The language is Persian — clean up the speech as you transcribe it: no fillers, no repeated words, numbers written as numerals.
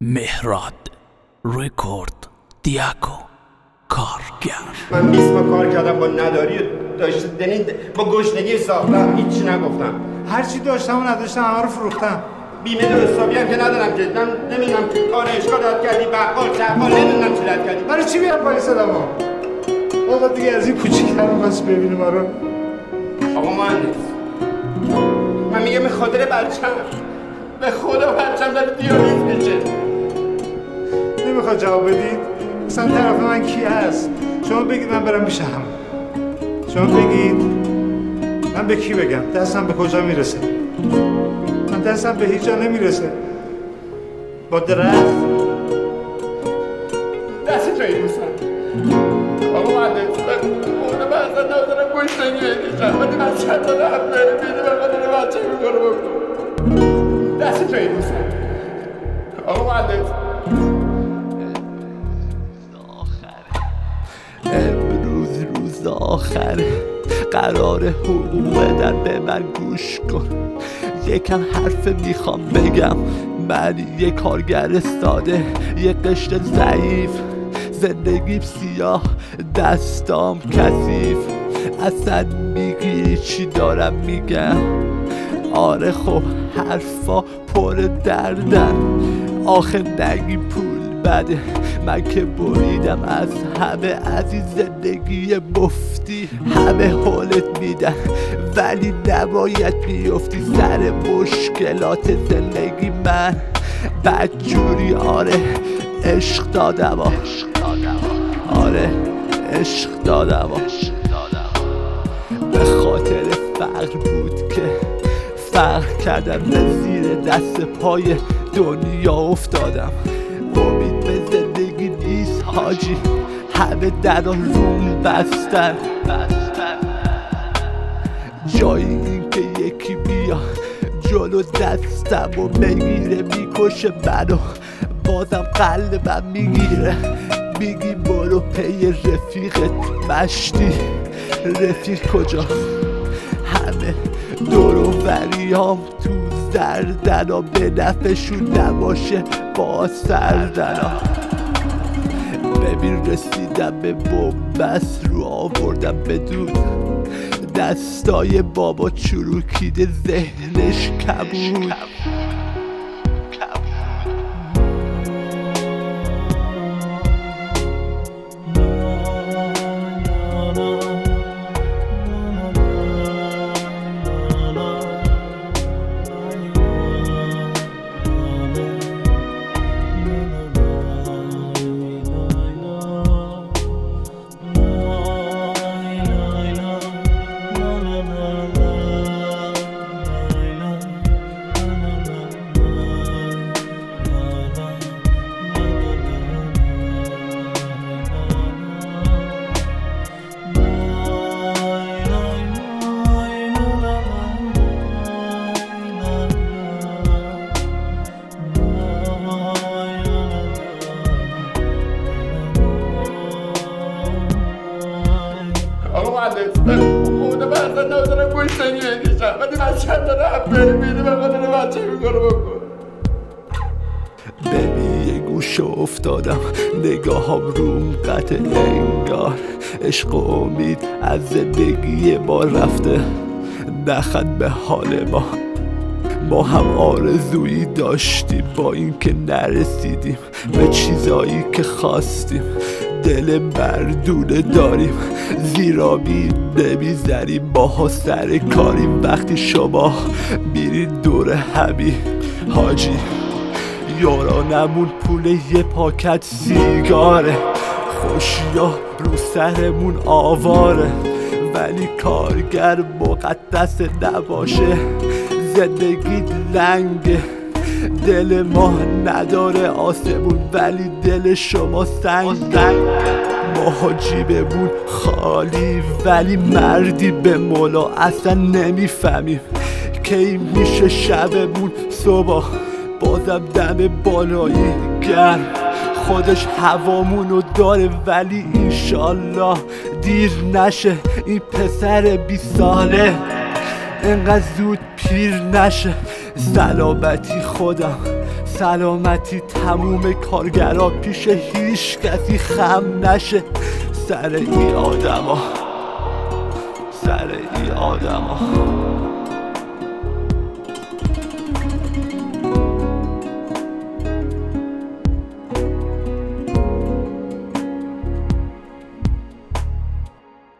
مهراد رکورد دیاکو کارگر. من 20 ماه کار کردم با نداری داشتن با گشنگی ساختم، هیچی نگفتم. هرچی داشتم و نداشتم همه رو فروختم. بیمه حسابی هم که ندارم که من نمیدونم آرایشگاه داد کردی، بقال چپال نمیدونم چی داد کردی. برای چی بیارم پای صدامو؟ آقا دیگه از این کوچیک‌تر بس ببینیم ما رو. آقا مهندس، من میگم به خاطر بچه‌م، به خدا بچه‌م داره دیالیز میشه. نمیخواد جواب بدید؟ مثلا طرف من کی هست؟ شما بگید من برم میشم. شما بگید من به کی بگم؟ دستم به کجا میرسه؟ من دستم به هیچ جا نمیرسه. با درخت دست توی دوستم. آقا مهندس، خونه بازن نازنم گوشتنگی بکشم، ولی بچه‌م داره هم بره بیده به خاطر بچه میکنه بکن. دست توی دوستم. آقا مهندس، امروز روز آخره، قرار حقوق در به من گوش کن. یکم حرف میخوام بگم. من یه کارگر ساده، یه قشر ضعیف، زندگیم سیاه، دستام کثیف. اصلا میگی چی دارم میگم؟ آره خب حرفا پر دردن. آخه نگی پول بده، من که بریدم از همه، از این زندگی مفتی. همه حالت میدن ولی نباید بیفتی سر مشکلات زندگی. من بدجوری آره عشق دادم، آره عشق دادم. به خاطر فقر بود که فقر کردم، به زیر دست پای دنیا افتادم. امید به زندگی نیست حاجی، همه در روم بستن. جایی این که یکی بیا جلو دستم و بگیره، میکشه منو بازم قلبم میگیره. میگی برو پی رفیقت مشتی. رفیق کجا؟ همه دور و بریام تو زردنا، به نفعشون نباشه با سردنا. ببین رسیدم به بومبست، رو آوردم به دود. دستای بابا چروکیده، ذهنش کبود. خونه بازن نازنم گوشتنگی بکشم، ولی بچه‌م داره هم بره بیده به خاطر بچه میکنه بکن. ببین یه گوشه افتادم، نگاهم روم قطع انگار. عشق و امید از زندگی ما رفته، نخند به حال ما. ما هم آرزویی داشتیم با این که نرسیدیم به چیزایی که خواستیم. دل مردونه داریم، زیرابی نمیزنیم، ماها سر کاریم. وقتی شما میرین دور همی حاجی، یارانمون پول یه پاکت سیگاره. خوشیا رو سرمون آواره، ولی کارگر مقدس نباشه. زندگی لنگه، دل ما نداره آسمون، ولی دل شما سنگه. ما جیبمون خالی، ولی مردی به مولا اصلا نمیفهمیم. کی میشه شبمون صبح، بازم دم بالایی گرم. خودش هوامونو داره، ولی انشالله دیر نشه این پسر 20 ساله انقدر زود پیر نشه. سلامتی خودم سلامتی تموم کارگرا پیش هیچ کسی خم نشه سر ای آدما